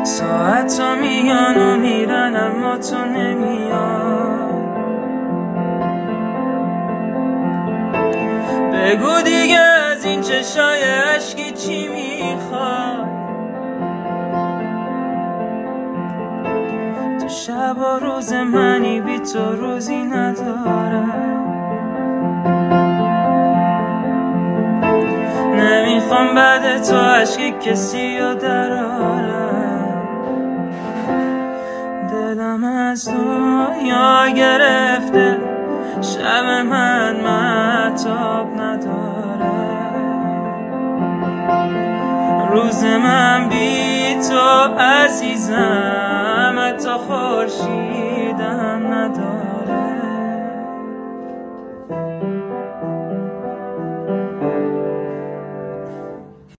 ساعت ها میان و میرن اما تو نمیاد. بگو دیگه از این چشای عشقی چی میخواد؟ تو شب و روز منی بی تو روزی ندارم. نمیخوام بعد تو عشقی کسی رو درارم. دلم از دنیا گرفته، شب من مهتاب نداره. روز من بی تو عزیزم، حتی خورشیدم نداره.